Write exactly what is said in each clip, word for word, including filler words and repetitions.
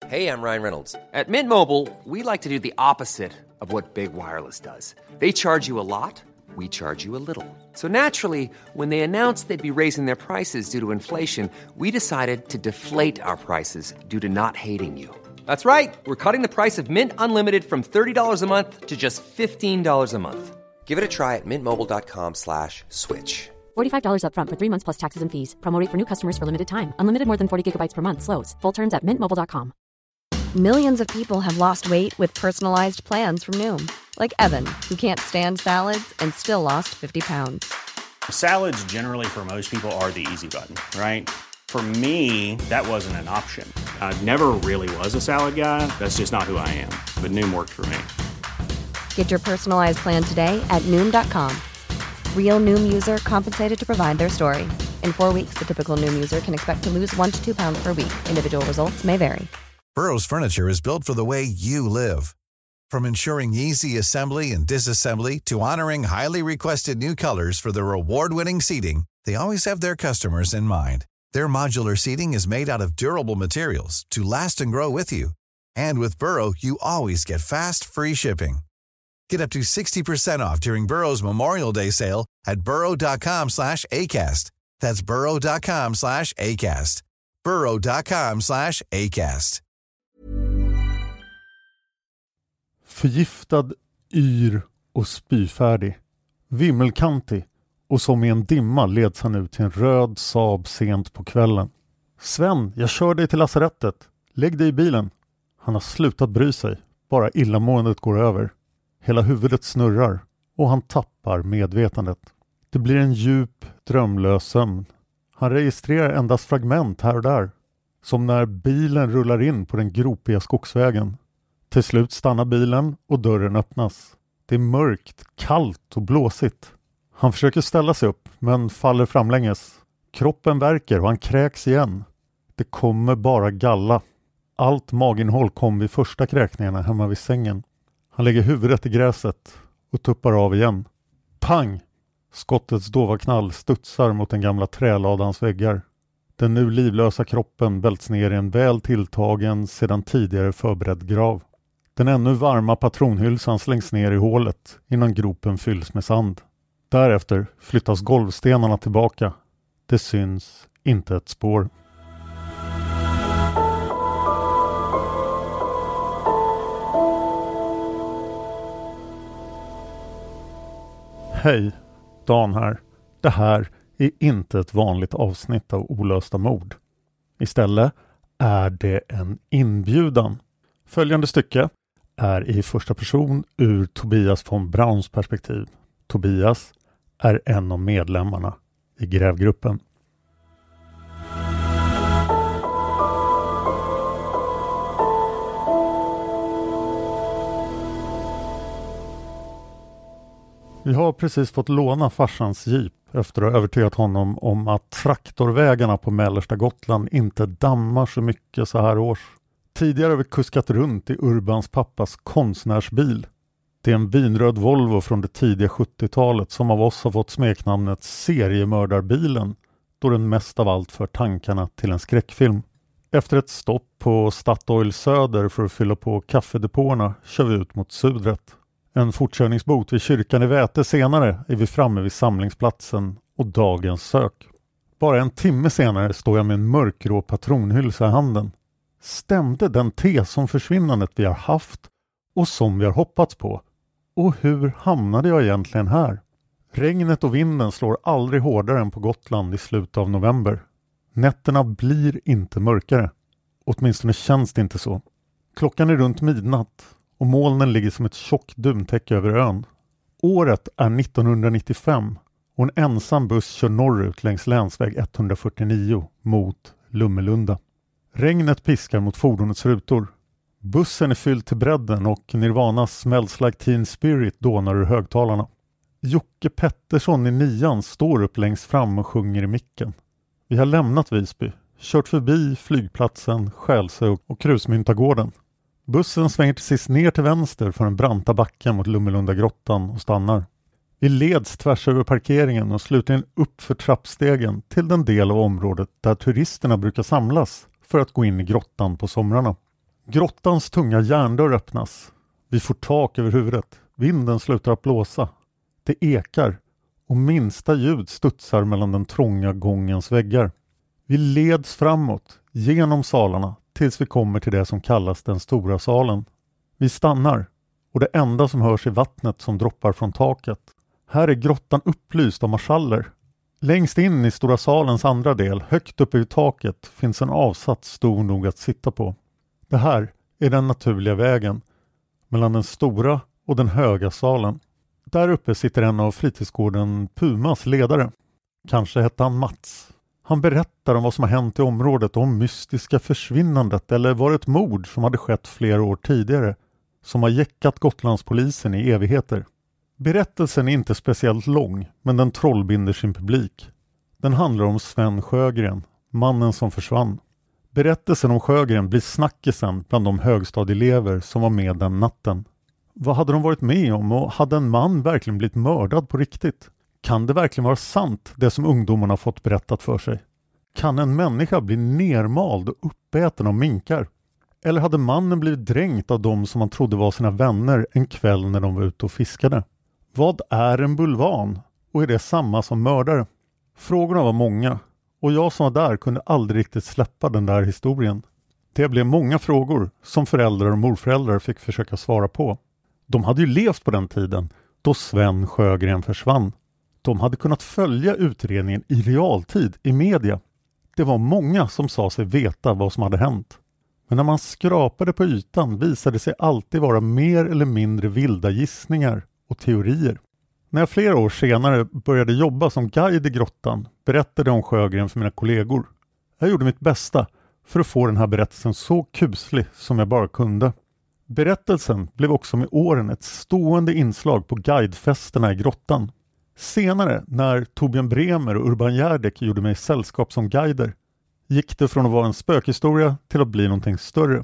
Hey, I'm Ryan Reynolds. At Mint Mobile, we like to do the opposite of what Big Wireless does. They charge you a lot, we charge you a little. So naturally, when they announced they'd be raising their prices due to inflation, we decided to deflate our prices due to not hating you. That's right. We're cutting the price of Mint Unlimited from thirty dollars a month to just fifteen dollars a month. Give it a try at mintmobile.com slash switch. forty-five dollars up front for three months plus taxes and fees. Promo rate for new customers for limited time. Unlimited more than forty gigabytes per month slows. Full terms at mint mobile dot com. Millions of people have lost weight with personalized plans from Noom. Like Evan, who can't stand salads and still lost fifty pounds. Salads generally for most people are the easy button, right? For me, that wasn't an option. I never really was a salad guy. That's just not who I am. But Noom worked for me. Get your personalized plan today at noom dot com. Real Noom user compensated to provide their story. In four weeks, the typical Noom user can expect to lose one to two pounds per week. Individual results may vary. Burrow's furniture is built for the way you live. From ensuring easy assembly and disassembly to honoring highly requested new colors for their award-winning seating, they always have their customers in mind. Their modular seating is made out of durable materials to last and grow with you. And with Burrow, you always get fast, free shipping. Get up to sixty percent off during Burrow's Memorial Day sale at burrow.com slash ACAST. That's burrow.com slash ACAST. burrow.com slash ACAST. Förgiftad, yr och spyfärdig. Vimmelkantig och som i en dimma leds han ut till en röd Saab sent på kvällen. Sven, jag kör dig till lasarettet. Lägg dig i bilen. Han har slutat bry sig. Bara illamåendet går över. Hela huvudet snurrar och han tappar medvetandet. Det blir en djup, drömlös sömn. Han registrerar endast fragment här och där. Som när bilen rullar in på den gropiga skogsvägen. Till slut stannar bilen och dörren öppnas. Det är mörkt, kallt och blåsigt. Han försöker ställa sig upp men faller framlänges. Kroppen värker och han kräks igen. Det kommer bara galla. Allt maginnehåll kom vid första kräkningarna hemma vid sängen. Han lägger huvudet i gräset och tuppar av igen. Pang! Skottets dova knall studsar mot den gamla träladans väggar. Den nu livlösa kroppen välts ner i en väl tilltagen sedan tidigare förberedd grav. Den ännu varma patronhylsan slängs ner i hålet innan gropen fylls med sand. Därefter flyttas golvstenarna tillbaka. Det syns inte ett spår. Hej, Dan här. Det här är inte ett vanligt avsnitt av Olösta mord. Istället är det en inbjudan. Följande stycke är i första person ur Tobias von Brauns perspektiv. Tobias är en av medlemmarna i grävgruppen. Vi har precis fått låna farsans jeep efter att ha övertygat honom om att traktorvägarna på mellersta Gotland inte dammar så mycket så här års. Tidigare har vi kuskat runt i Urbans pappas konstnärsbil. Det är en vinröd Volvo från det tidiga sjuttiotalet som av oss har fått smeknamnet seriemördarbilen, då den mest av allt för tankarna till en skräckfilm. Efter ett stopp på Statoil Söder för att fylla på kaffedepåerna kör vi ut mot Sudret. En fortkörningsbot vid kyrkan i Väte senare är vi framme vid samlingsplatsen och dagens sök. Bara en timme senare står jag med en mörkgrå patronhylsa i handen. Stämde den tes om försvinnandet vi har haft och som vi har hoppats på? Och hur hamnade jag egentligen här? Regnet och vinden slår aldrig hårdare än på Gotland i slutet av november. Nätterna blir inte mörkare. Åtminstone känns det inte så. Klockan är runt midnatt och molnen ligger som ett tjockt dumtäcke över ön. Året är nittonhundranittiofem och en ensam buss kör norrut längs länsväg etthundrafyrtionio mot Lummelunda. Regnet piskar mot fordonets rutor. Bussen är fylld till bredden och Nirvanas Smells Like Teen Spirit dånar ur högtalarna. Jocke Pettersson i nian står upp längst fram och sjunger i micken. Vi har lämnat Visby, kört förbi flygplatsen, Skälsö och Krusmyntagården. Bussen svänger till sist ner till vänster för en branta backen mot Lummelunda grottan och stannar. Vi leds tvärs över parkeringen och slutligen upp för trappstegen till den del av området där turisterna brukar samlas för att gå in i grottan på somrarna. Grottans tunga järndörr öppnas. Vi får tak över huvudet. Vinden slutar att blåsa. Det ekar och minsta ljud studsar mellan den trånga gångens väggar. Vi leds framåt, genom salarna, tills vi kommer till det som kallas den stora salen. Vi stannar och det enda som hörs är vattnet som droppar från taket. Här är grottan upplyst av marschaller. Längst in i stora salens andra del, högt uppe i taket, finns en avsats stor nog att sitta på. Det här är den naturliga vägen mellan den stora och den höga salen. Där uppe sitter en av fritidsgården Pumas ledare. Kanske hette han Mats. Han berättar om vad som har hänt i området, om mystiska försvinnandet eller var det ett mord som hade skett flera år tidigare som har jäckat Gotlandspolisen i evigheter. Berättelsen är inte speciellt lång, men den trollbinder sin publik. Den handlar om Sven Sjögren, mannen som försvann. Berättelsen om Sjögren blir snackisen bland de högstadieelever som var med den natten. Vad hade de varit med om och hade en man verkligen blivit mördad på riktigt? Kan det verkligen vara sant det som ungdomarna fått berättat för sig? Kan en människa bli nermald och uppäten av minkar? Eller hade mannen blivit dränkt av dem som man trodde var sina vänner en kväll när de var ute och fiskade? Vad är en bulvan? Och är det samma som mördare? Frågorna var många och jag som var där kunde aldrig riktigt släppa den där historien. Det blev många frågor som föräldrar och morföräldrar fick försöka svara på. De hade ju levt på den tiden då Sven Sjögren försvann. De hade kunnat följa utredningen i realtid i media. Det var många som sa sig veta vad som hade hänt. Men när man skrapade på ytan visade det sig alltid vara mer eller mindre vilda gissningar och teorier. När jag flera år senare började jobba som guide i grottan berättade jag om Sjögren för mina kollegor. Jag gjorde mitt bästa för att få den här berättelsen så kuslig som jag bara kunde. Berättelsen blev också med åren ett stående inslag på guidefesterna i grottan. Senare, när Torbjörn Bremer och Urban Järdek gjorde mig sällskap som guider, gick det från att vara en spökhistoria till att bli någonting större.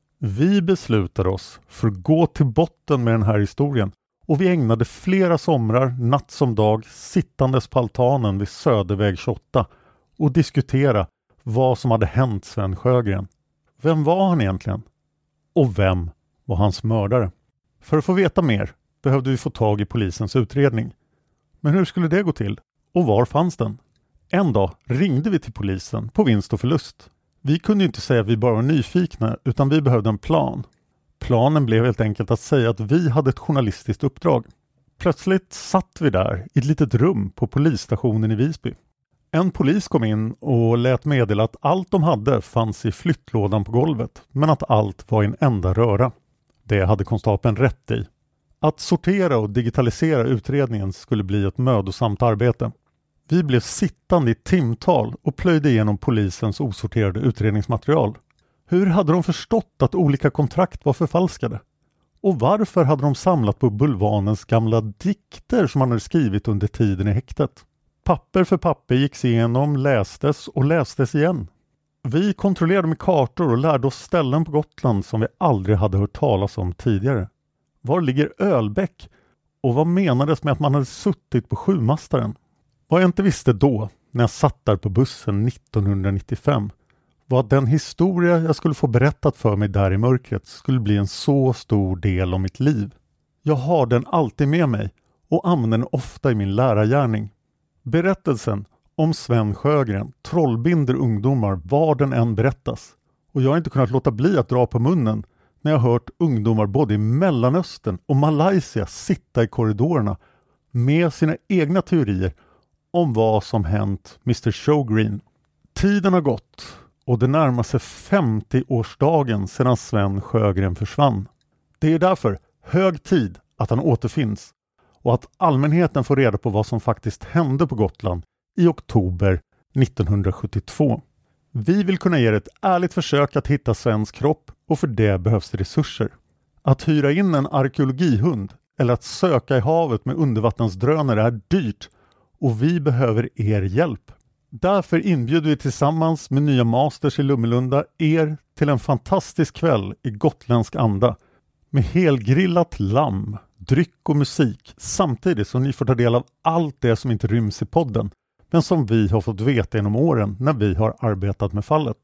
Vi beslutade oss för att gå till botten med den här historien och vi ägnade flera somrar, natt som dag, sittandes på altanen vid Söderväg tjugoåtta och diskutera vad som hade hänt Sven Sjögren. Vem var han egentligen? Och vem var hans mördare? För att få veta mer behövde vi få tag i polisens utredning. Men hur skulle det gå till? Och var fanns den? En dag ringde vi till polisen på vinst och förlust. Vi kunde inte säga att vi bara var nyfikna utan vi behövde en plan. Planen blev helt enkelt att säga att vi hade ett journalistiskt uppdrag. Plötsligt satt vi där i ett litet rum på polisstationen i Visby. En polis kom in och lät meddela att allt de hade fanns i flyttlådan på golvet men att allt var i en enda röra. Det hade konstapeln rätt i. Att sortera och digitalisera utredningen skulle bli ett mödosamt arbete. Vi blev sittande i timtal och plöjde igenom polisens osorterade utredningsmaterial. Hur hade de förstått att olika kontrakt var förfalskade? Och varför hade de samlat på bulvanens gamla dikter som han hade skrivit under tiden i häktet? Papper för papper gicks igenom, lästes och lästes igen. Vi kontrollerade med kartor och lärde oss ställen på Gotland som vi aldrig hade hört talas om tidigare. Var ligger Ölbäck? Och vad menades med att man hade suttit på sjumastaren? Vad jag inte visste då, när jag satt där på bussen nittonhundranittiofem, var att den historia jag skulle få berättat för mig där i mörkret skulle bli en så stor del av mitt liv. Jag har den alltid med mig och använder den ofta i min lärargärning. Berättelsen om Sven Sjögren trollbinder ungdomar var den än berättas. Och jag har inte kunnat låta bli att dra på munnen när jag hört ungdomar både i Mellanöstern och Malaysia sitta i korridorerna med sina egna teorier om vad som hänt mister Sjögren. Tiden har gått och det närmar sig femtio-årsdagen sedan Sven Sjögren försvann. Det är därför hög tid att han återfinns och att allmänheten får reda på vad som faktiskt hände på Gotland i oktober nittonhundrasjuttiotvå. Vi vill kunna ge ett ärligt försök att hitta Svens kropp och för det behövs det resurser. Att hyra in en arkeologihund eller att söka i havet med undervattensdrönare är dyrt och vi behöver er hjälp. Därför inbjuder vi tillsammans med nya masters i Lummelunda er till en fantastisk kväll i gotländsk anda med helgrillat lamm, dryck och musik samtidigt som ni får ta del av allt det som inte ryms i podden men som vi har fått veta genom åren när vi har arbetat med fallet.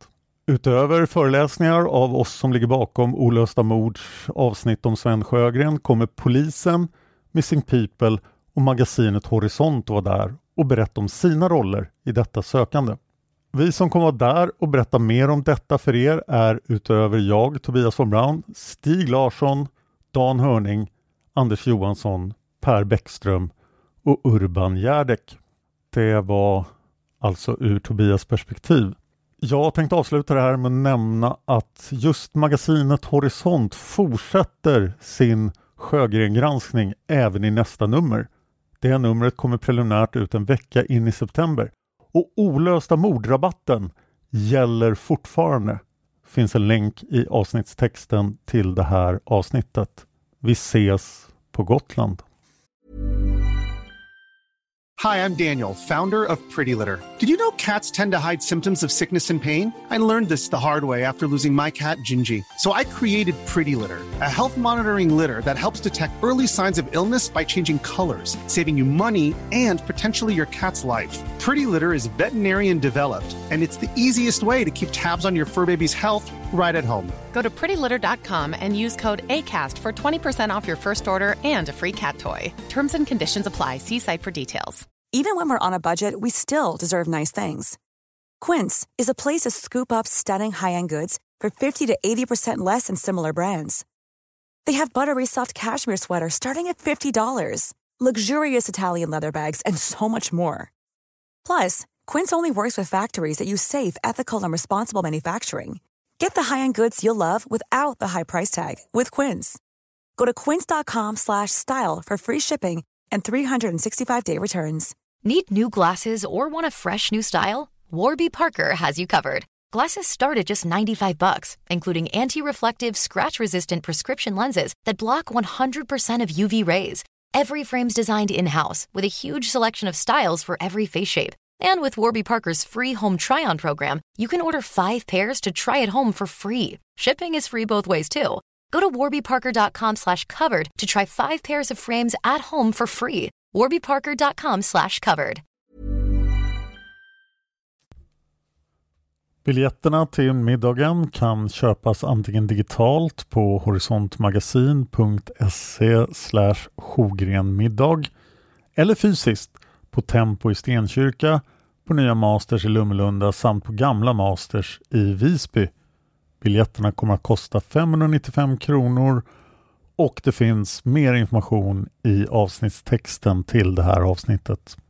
Utöver föreläsningar av oss som ligger bakom Olösta mords avsnitt om Sven Sjögren kommer polisen, Missing People och magasinet Horisont vara där och berätta om sina roller i detta sökande. Vi som kommer vara där och berätta mer om detta för er är utöver jag, Tobias von Braun, Stig Larsson, Dan Hörning, Anders Johansson, Per Bäckström och Urban Järdek. Det var alltså ur Tobias perspektiv. Jag tänkte avsluta det här med att nämna att just magasinet Horisont fortsätter sin Sjögren-granskning även i nästa nummer. Det numret kommer preliminärt ut en vecka in i september. Och Olösta mordrabatten gäller fortfarande. Finns en länk i avsnittstexten till det här avsnittet. Vi ses på Gotland. Hi, I'm Daniel, founder of Pretty Litter. Did you know cats tend to hide symptoms of sickness and pain? I learned this the hard way after losing my cat, Gingy. So I created Pretty Litter, a health monitoring litter that helps detect early signs of illness by changing colors, saving you money and potentially your cat's life. Pretty Litter is veterinarian developed, and it's the easiest way to keep tabs on your fur baby's health right at home. Go to pretty litter dot com and use code ACAST for twenty percent off your first order and a free cat toy. Terms and conditions apply. See site for details. Even when we're on a budget, we still deserve nice things. Quince is a place to scoop up stunning high-end goods for fifty to eighty percent less than similar brands. They have buttery soft cashmere sweaters starting at fifty dollars, luxurious Italian leather bags, and so much more. Plus, Quince only works with factories that use safe, ethical, and responsible manufacturing. Get the high-end goods you'll love without the high price tag with Quince. Go to quince dot com slash style for free shipping and three sixty-five day returns. Need new glasses or want a fresh new style? Warby Parker has you covered. Glasses start at just ninety-five bucks, including anti-reflective, scratch-resistant prescription lenses that block one hundred percent of U V rays. Every frame's designed in-house with a huge selection of styles for every face shape. And with Warby Parker's free home try-on program, you can order five pairs to try at home for free. Shipping is free both ways too. Go to warby parker dot com slash covered to try five pairs of frames at home for free. warby parker dot com slash covered. Biljetterna till middagen kan köpas antingen digitalt på horisontmagasin punkt se slash sjogrenmiddag eller fysiskt på Tempo i Stenkyrka, på Nya Masters i Lummelunda samt på Gamla Masters i Visby. Biljetterna kommer att kosta femhundranittiofem kronor och det finns mer information i avsnittstexten till det här avsnittet.